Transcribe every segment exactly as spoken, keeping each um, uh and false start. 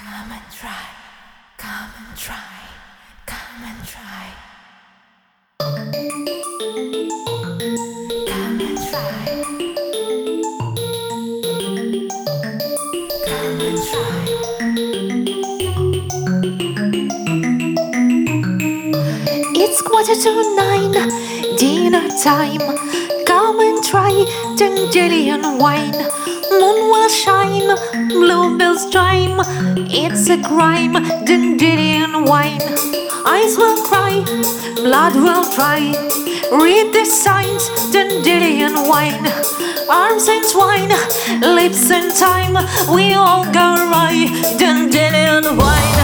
Come and try, come and try, come and try. Come and try, come and try. It's quarter to nine, dinner time. Come and try Dandelion wine. Moon will shine, bluebells chime. It's a crime, Dandelion wine. Eyes will cry, blood will dry. Read the signs, Dandelion wine. Arms entwine, lips in time. We all go right, Dandelion wine.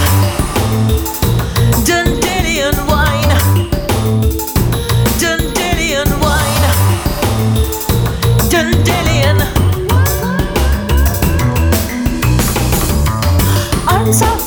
Dandelion wine. Dandelion wine. Dandelion. Arms out